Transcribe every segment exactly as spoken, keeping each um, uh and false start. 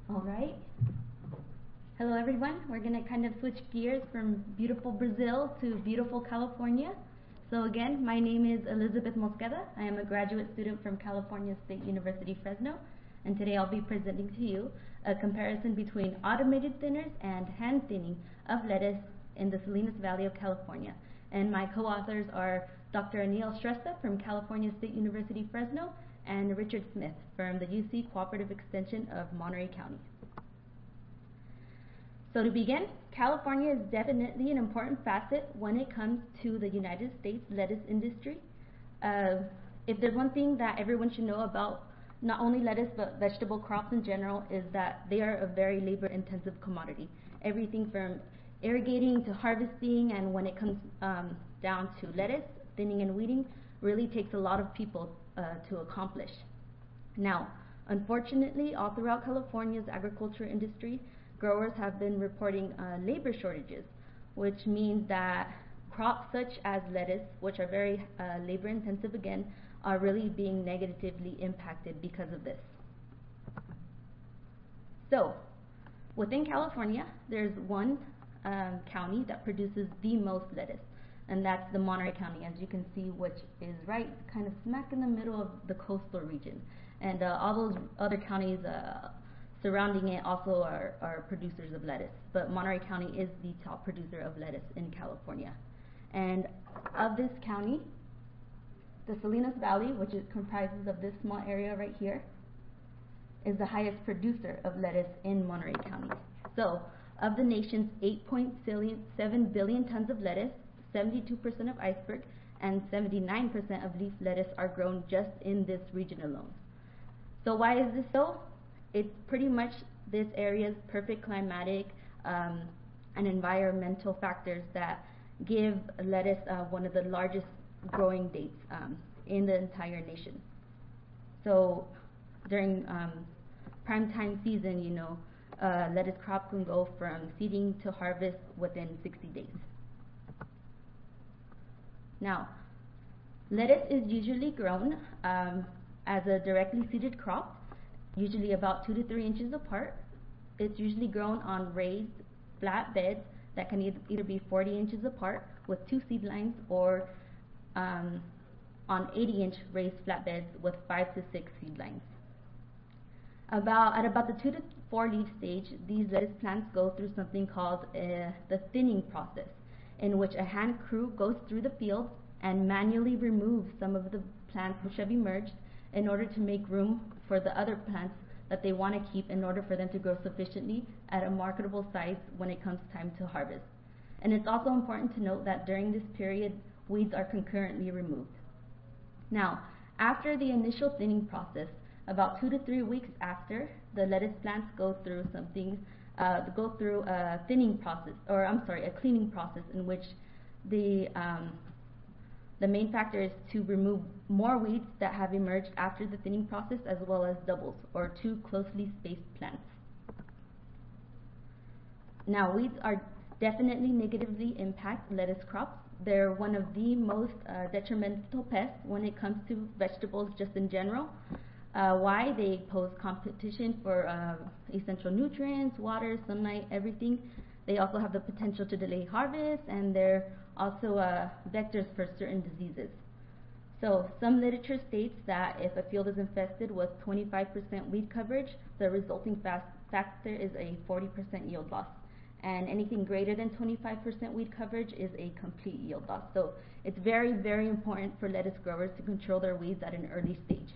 All right. Hello everyone. We're going to kind of switch gears from beautiful Brazil to beautiful California. So again, my name is Elizabeth Mosqueda. I am a graduate student from California State University, Fresno. And today I'll be presenting to you a comparison between automated thinners and hand thinning of lettuce in the Salinas Valley of California. And my co-authors are Doctor Aniel Shrestha from California State University, Fresno, and Richard Smith from the U C Cooperative Extension of Monterey County. So to begin, California is definitely an important facet when it comes to the United States lettuce industry. Uh, if there's one thing that everyone should know about not only lettuce but vegetable crops in general, is that they are a very labor-intensive commodity. Everything from irrigating to harvesting, and when it comes um, down to lettuce, thinning and weeding, really takes a lot of people uh, to accomplish. Now, unfortunately, all throughout California's agriculture industry, growers have been reporting uh, labor shortages, which means that crops such as lettuce, which are very uh, labor intensive again, are really being negatively impacted because of this. So, within California, there's one um, county that produces the most lettuce, and that's the Monterey County, as you can see, which is right kind of smack in the middle of the coastal region. And uh, all those other counties uh, surrounding it also are, are producers of lettuce, but Monterey County is the top producer of lettuce in California. And of this county, the Salinas Valley, which is comprises of this small area right here, is the highest producer of lettuce in Monterey County. So, of the nation's eight point seven billion tons of lettuce, seventy-two percent of iceberg and seventy-nine percent of leaf lettuce are grown just in this region alone. So why is this so? It's pretty much this area's perfect climatic um, and environmental factors that give lettuce uh, one of the largest growing dates um, in the entire nation. So during um, prime time season, you know, uh, lettuce crop can go from seeding to harvest within sixty days. Now, lettuce is usually grown um, as a directly seeded crop, usually about two to three inches apart. It's usually grown on raised flat beds that can either be forty inches apart with two seed lines, or um, on eighty inch raised flat beds with five to six seed lines. About, at about the two to four leaf stage, these lettuce plants go through something called uh, the thinning process, in which a hand crew goes through the field and manually removes some of the plants which have emerged in order to make room for the other plants that they want to keep in order for them to grow sufficiently at a marketable size when it comes time to harvest. And it's also important to note that during this period, weeds are concurrently removed. Now, after the initial thinning process, about two to three weeks after, the lettuce plants go through something, uh, go through a thinning process, or I'm sorry, a cleaning process, in which the um, the main factor is to remove more weeds that have emerged after the thinning process, as well as doubles, or two closely spaced plants. Now, weeds are definitely negatively impact lettuce crops. They're one of the most uh, detrimental pests when it comes to vegetables just in general. Uh, why? They pose competition for uh, essential nutrients, water, sunlight, everything. They also have the potential to delay harvest, and they're also uh, vectors for certain diseases. So some literature states that if a field is infested with twenty-five percent weed coverage, the resulting factor is a forty percent yield loss. And anything greater than twenty-five percent weed coverage is a complete yield loss. So it's very, very important for lettuce growers to control their weeds at an early stage.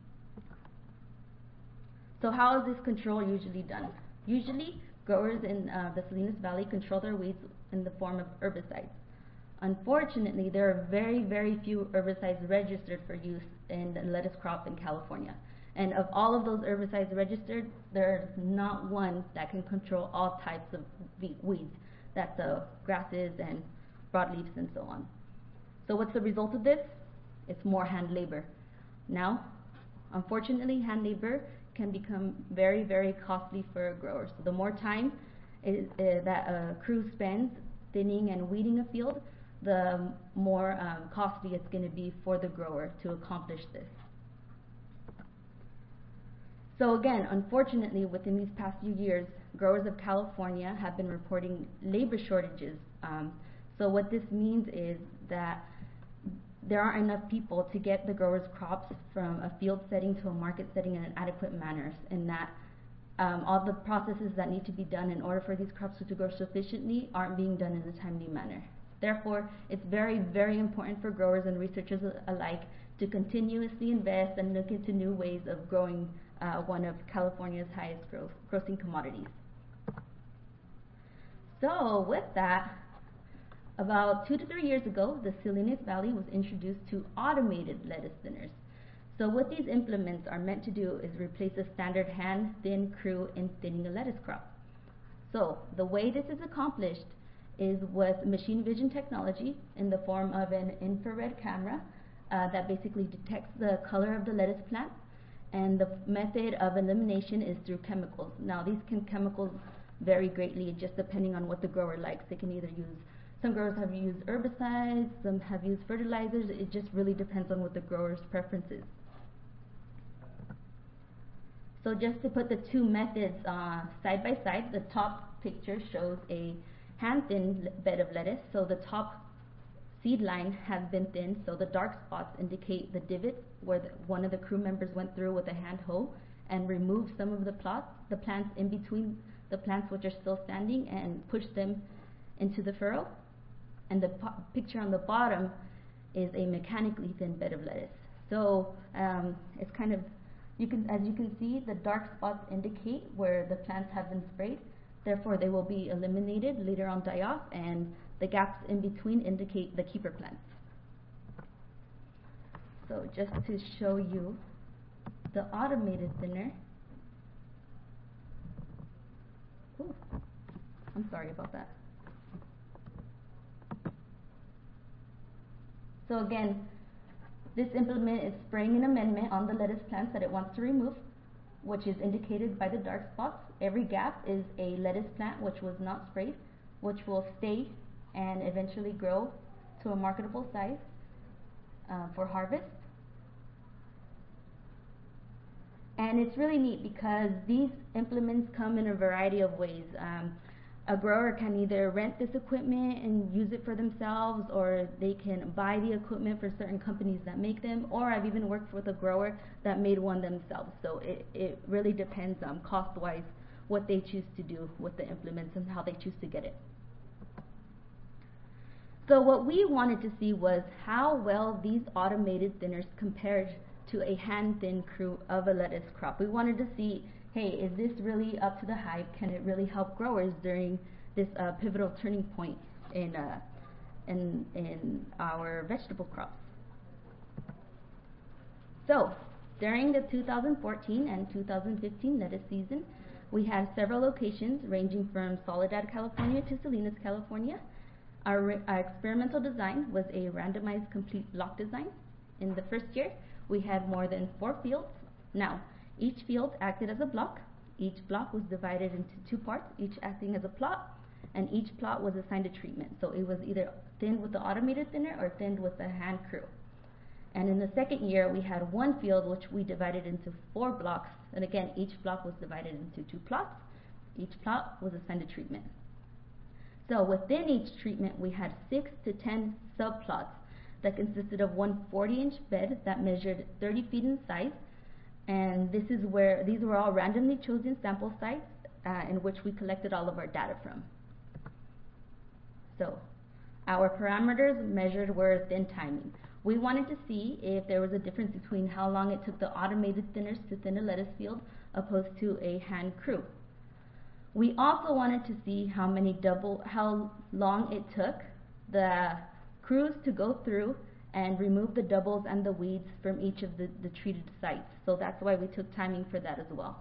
So how is this control usually done? Usually, growers in uh, the Salinas Valley control their weeds in the form of herbicides. Unfortunately, there are very, very few herbicides registered for use in the lettuce crop in California. And of all of those herbicides registered, there's not one that can control all types of weeds. That's uh, grasses and broadleafs and so on. So what's the result of this? It's more hand labor. Now, unfortunately, hand labor can become very, very costly for a grower. So the more time is, uh, that a crew spends thinning and weeding a field, the more um, costly it's going to be for the grower to accomplish this. So again, unfortunately, within these past few years, growers of California have been reporting labor shortages. Um, so what this means is that there aren't enough people to get the growers' crops from a field setting to a market setting in an adequate manner, and that um, all the processes that need to be done in order for these crops to grow sufficiently aren't being done in a timely manner. Therefore, it's very, very important for growers and researchers alike to continuously invest and look into new ways of growing uh, one of California's highest growth, grossing commodities. So with that, about two to three years ago, the Salinas Valley was introduced to automated lettuce thinners. So what these implements are meant to do is replace a standard hand thin crew in thinning a lettuce crop. So the way this is accomplished is with machine vision technology in the form of an infrared camera uh, that basically detects the color of the lettuce plant, and the method of elimination is through chemicals. Now these can chemicals vary greatly just depending on what the grower likes. They can either use, some growers have used herbicides, some have used fertilizers. It just really depends on what the grower's preference is. So just to put the two methods uh, side by side, the top picture shows a hand-thinned bed of lettuce. So the top seed line has been thinned, so the dark spots indicate the divot where the, one of the crew members went through with a hand hoe and removed some of the plots, the plants in between the plants which are still standing, and pushed them into the furrow. And the picture on the bottom is a mechanically thinned bed of lettuce. So um, it's kind of, you can, as you can see, the dark spots indicate where the plants have been sprayed. Therefore, they will be eliminated, later on die off, and the gaps in between indicate the keeper plants. So just to show you the automated thinner. Ooh, I'm sorry about that. So again, this implement is spraying an amendment on the lettuce plants that it wants to remove, which is indicated by the dark spots. Every gap is a lettuce plant which was not sprayed, which will stay and eventually grow to a marketable size uh, for harvest. And it's really neat because these implements come in a variety of ways. Um, a grower can either rent this equipment and use it for themselves, or they can buy the equipment for certain companies that make them, or I've even worked with a grower that made one themselves. So it, it really depends um, cost-wise what they choose to do with the implements and how they choose to get it. So what we wanted to see was how well these automated thinners compared to a hand-thin crew of a lettuce crop. We wanted to see, hey, is this really up to the hype? Can it really help growers during this uh, pivotal turning point in, uh, in, in our vegetable crops? So during the two thousand fourteen and two thousand fifteen lettuce season, we had several locations ranging from Soledad, California to Salinas, California. Our, our experimental design was a randomized complete block design. In the first year, we had more than four fields. Now, each field acted as a block. Each block was divided into two parts, each acting as a plot, and each plot was assigned a treatment. So it was either thinned with the automated thinner or thinned with the hand crew. And in the second year, we had one field which we divided into four blocks. And again, each block was divided into two plots. Each plot was assigned a treatment. So within each treatment, we had six to ten subplots that consisted of one forty inch bed that measured thirty feet in size. And this is where, these were all randomly chosen sample sites uh, in which we collected all of our data from. So our parameters measured were thin timing. We wanted to see if there was a difference between how long it took the automated thinners to thin a lettuce field opposed to a hand crew. We also wanted to see how many double, how long it took the crews to go through and remove the doubles and the weeds from each of the, the treated sites. So that's why we took timing for that as well.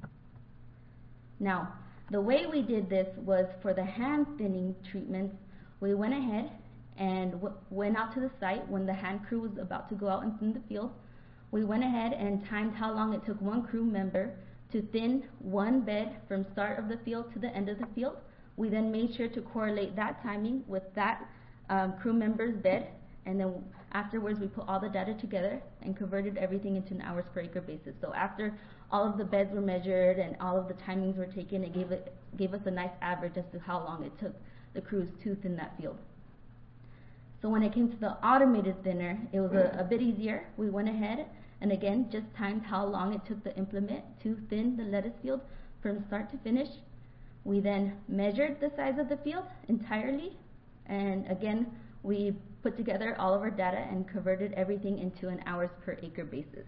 Now, the way we did this was for the hand thinning treatments, we went ahead and w went out to the site when the hand crew was about to go out and thin the field. We went ahead and timed how long it took one crew member to thin one bed from start of the field to the end of the field. We then made sure to correlate that timing with that um, crew member's bed, and then afterwards we put all the data together and converted everything into an hours per acre basis. So after all of the beds were measured and all of the timings were taken. It gave, it, gave us a nice average as to how long it took the crews to thin that field. So when it came to the automated thinner, it was a, a bit easier. We went ahead and again just timed how long it took the implement to thin the lettuce field from start to finish. We then measured the size of the field entirely, and again we put together all of our data and converted everything into an hours per acre basis.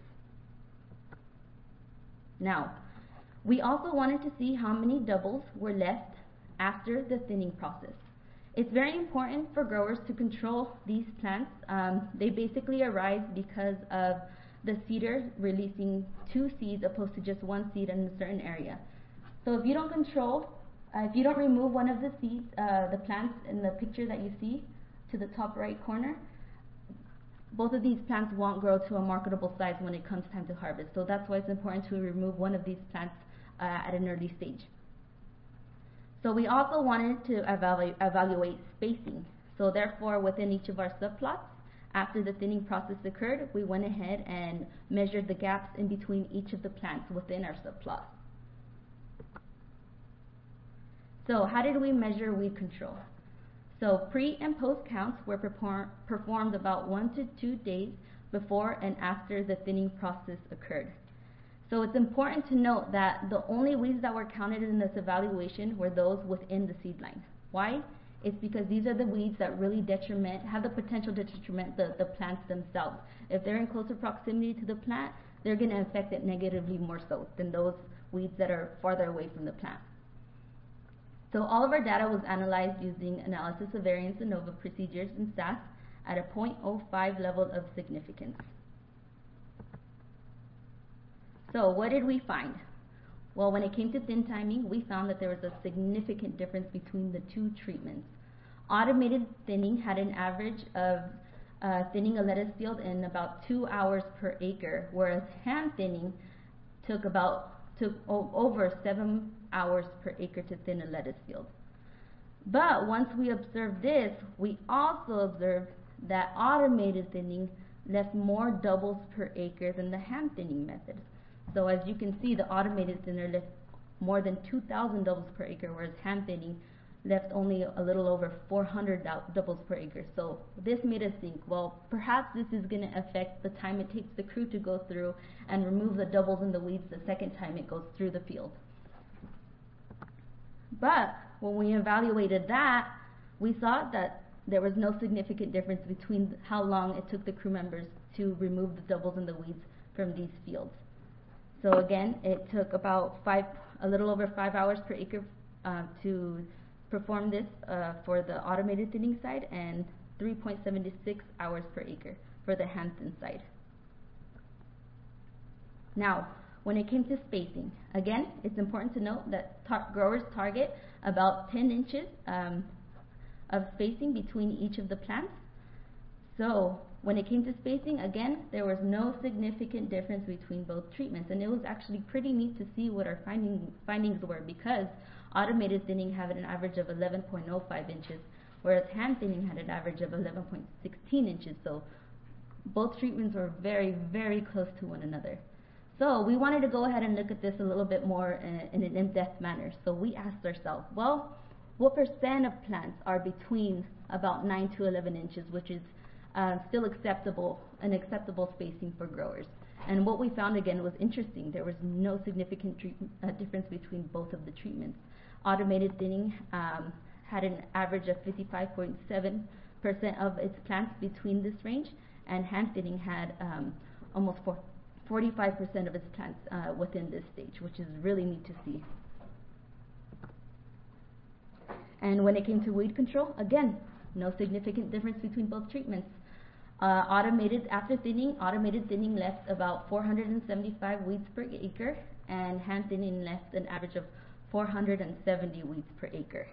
Now, we also wanted to see how many doubles were left after the thinning process. It's very important for growers to control these plants. Um, they basically arise because of the seeder releasing two seeds opposed to just one seed in a certain area. So if you don't control, uh, if you don't remove one of the seeds, uh, the plants in the picture that you see to the top right corner, both of these plants won't grow to a marketable size when it comes time to harvest. So that's why it's important to remove one of these plants uh, at an early stage. So we also wanted to evalu evaluate spacing. So therefore, within each of our subplots, after the thinning process occurred, we went ahead and measured the gaps in between each of the plants within our subplot. So how did we measure weed control? So pre and post counts were perform performed about one to two days before and after the thinning process occurred. So it's important to note that the only weeds that were counted in this evaluation were those within the seed line. Why? It's because these are the weeds that really detriment, have the potential to detriment the, the plants themselves. If they're in closer proximity to the plant, they're going to affect it negatively more so than those weeds that are farther away from the plant. So all of our data was analyzed using analysis of variance ANOVA procedures in S A S at a zero point zero five level of significance. So what did we find? Well, when it came to thin timing, we found that there was a significant difference between the two treatments. Automated thinning had an average of uh, thinning a lettuce field in about two hours per acre, whereas hand thinning took about took over seven hours per acre to thin a lettuce field. But once we observed this, we also observed that automated thinning left more doubles per acre than the hand thinning method. So as you can see, the automated thinner left more than two thousand doubles per acre, whereas hand thinning left only a little over four hundred doubles per acre. So this made us think, well, perhaps this is going to affect the time it takes the crew to go through and remove the doubles and the weeds the second time it goes through the field. But when we evaluated that, we saw that there was no significant difference between how long it took the crew members to remove the doubles and the weeds from these fields. So again, it took about five, a little over five hours per acre uh, to perform this uh, for the automated thinning side, and three point seven six hours per acre for the hand thin side. Now, when it came to spacing, again, it's important to note that tar growers target about ten inches um, of spacing between each of the plants. So when it came to spacing, again, there was no significant difference between both treatments, and it was actually pretty neat to see what our finding, findings were, because automated thinning had an average of eleven point zero five inches, whereas hand thinning had an average of eleven point one six inches. So both treatments were very, very close to one another. So we wanted to go ahead and look at this a little bit more in, in an in-depth manner. So we asked ourselves, well, what percent of plants are between about nine to eleven inches, which is uh, still acceptable, an acceptable spacing for growers? And what we found again was interesting. There was no significant uh, difference between both of the treatments. Automated thinning um, had an average of fifty-five point seven percent of its plants between this range, and hand thinning had um, almost forty-five percent of its plants uh, within this stage, which is really neat to see. And when it came to weed control, again, no significant difference between both treatments. Uh, automated, after thinning, automated thinning left about four hundred seventy-five weeds per acre, and hand thinning left an average of four hundred seventy weeds per acre.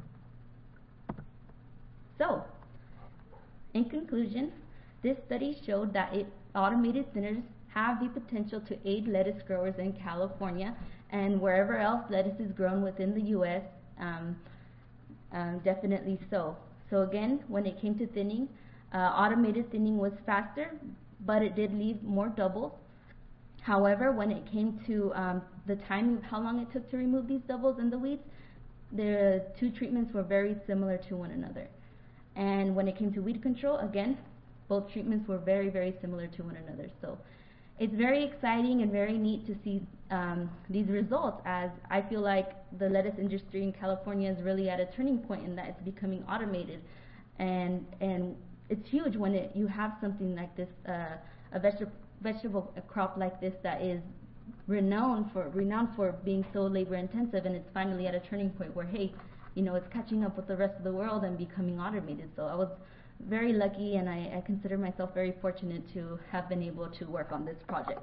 So, in conclusion, this study showed that it, automated thinners have the potential to aid lettuce growers in California and wherever else lettuce is grown within the U S, um, um, definitely so. So again, when it came to thinning, uh, automated thinning was faster, but it did leave more doubles. However, when it came to um, the time, how long it took to remove these doubles in the weeds, the two treatments were very similar to one another. And when it came to weed control, again, both treatments were very, very similar to one another. So it's very exciting and very neat to see um, these results, as I feel like the lettuce industry in California is really at a turning point in that it's becoming automated. And and it's huge when it, you have something like this, uh, a vegetable vegetable crop like this that is renowned for renowned for being so labor intensive, and it's finally at a turning point where, hey, you know, it's catching up with the rest of the world and becoming automated. So I was very lucky, and I, I consider myself very fortunate to have been able to work on this project.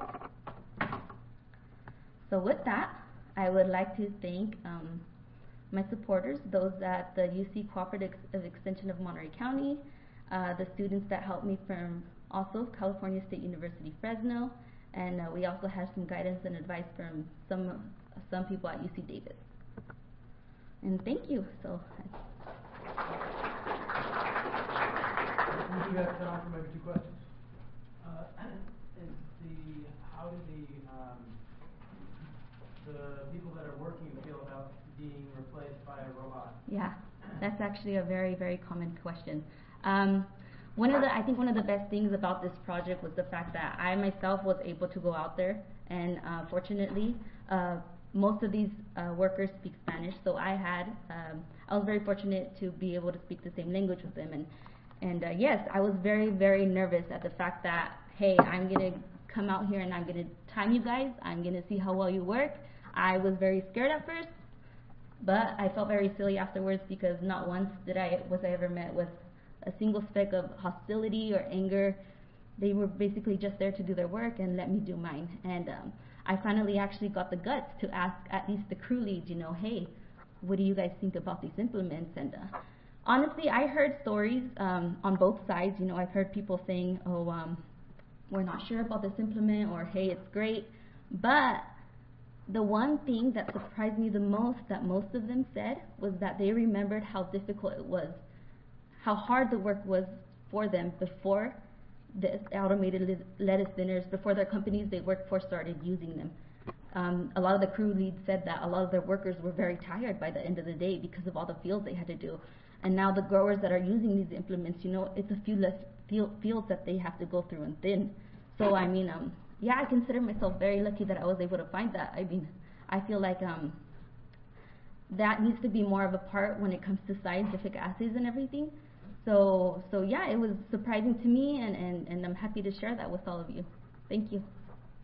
So with that, I would like to thank um, my supporters, those at the U C Cooperative Ex Extension of Monterey County, uh, the students that helped me from also California State University, Fresno, and uh, we also had some guidance and advice from some uh, some people at U C Davis. And thank you. So. We do have time for maybe two questions. Uh, is the how do the um, the people that are working feel about being replaced by a robot? Yeah, that's actually a very, very common question. Um, one of the, I think one of the best things about this project was the fact that I myself was able to go out there, and uh, fortunately, uh, most of these uh, workers speak Spanish, so I had, um, I was very fortunate to be able to speak the same language with them, and and uh, yes, I was very, very nervous at the fact that, hey, I'm gonna come out here and I'm gonna time you guys, I'm gonna see how well you work. I was very scared at first, but I felt very silly afterwards, because not once did I was I ever met with a single speck of hostility or anger. They were basically just there to do their work and let me do mine. And um, I finally actually got the guts to ask at least the crew leads, you know, hey, what do you guys think about these implements? And uh, honestly, I heard stories um, on both sides. You know, I've heard people saying, oh, um, we're not sure about this implement, or hey, it's great. But the one thing that surprised me the most that most of them said was that they remembered how difficult it was, how hard the work was for them before the automated lettuce thinners, before their companies they worked for started using them. Um, a lot of the crew leads said that a lot of their workers were very tired by the end of the day because of all the fields they had to do. And now the growers that are using these implements, you know, it's a few less field, fields that they have to go through and thin. So I mean, um, yeah, I consider myself very lucky that I was able to find that. I mean, I feel like um, that needs to be more of a part when it comes to scientific assays and everything. So, so yeah, it was surprising to me, and, and, and I'm happy to share that with all of you. Thank you.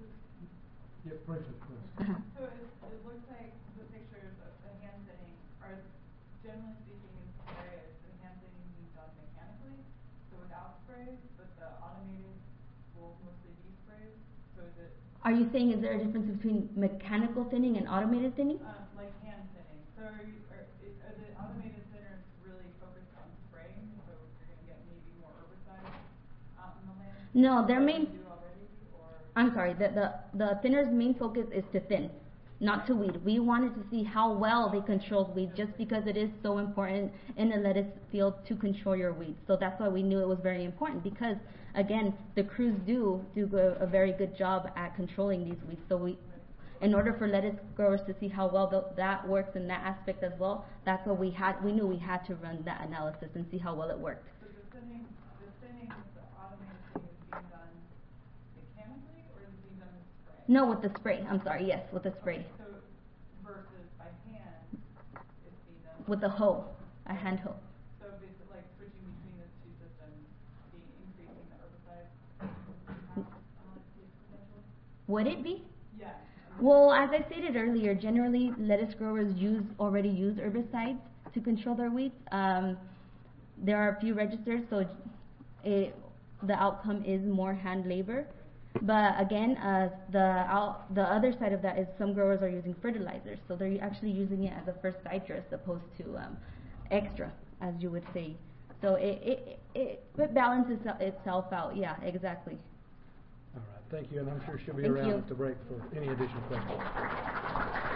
Yeah, Bridget, please. Uh-huh. So it, it looks like the pictures of the hand thinning are, generally speaking, in some areas, the hand thinning being done mechanically, so without sprays, but the automated will mostly be sprays. So is it? Are you saying, is there a difference between mechanical thinning and automated thinning? Um, like hand thinning. So are, you, are, are the automated thinners really focused on spraying, so you're going to get maybe more herbicide out in the land? No, their main. Do already, or? I'm sorry. The, the the thinner's main focus is to thin, not to weed. We wanted to see how well they controlled weed, just because it is so important in the lettuce field to control your weeds. So that's why we knew it was very important, because again, the crews do do a, a very good job at controlling these weeds. So we, in order for lettuce growers to see how well the, that works in that aspect as well, that's what we had. We knew we had to run that analysis and see how well it worked. So the thinning, the thinning with the automated thing is being done mechanically, or is it being done with spray? No, with the spray. I'm sorry. Yes, with the spray. Okay, so versus by hand, it's being done With the hoe, a hand hoe. So it's like switching between those two systems, being increasing the herbicide uh, potential? Would it be? Yeah. Well, as I stated earlier, generally lettuce growers use already use herbicides to control their weeds. Um, there are a few registered, so it, the outcome is more hand labor. But again, uh, the out, the other side of that is some growers are using fertilizers, so they're actually using it as a first cider as opposed to um, extra, as you would say. So it it it, it balances itself out. Yeah, exactly. All right, thank you, and I'm sure she'll be Thank around you. at the break for any additional questions.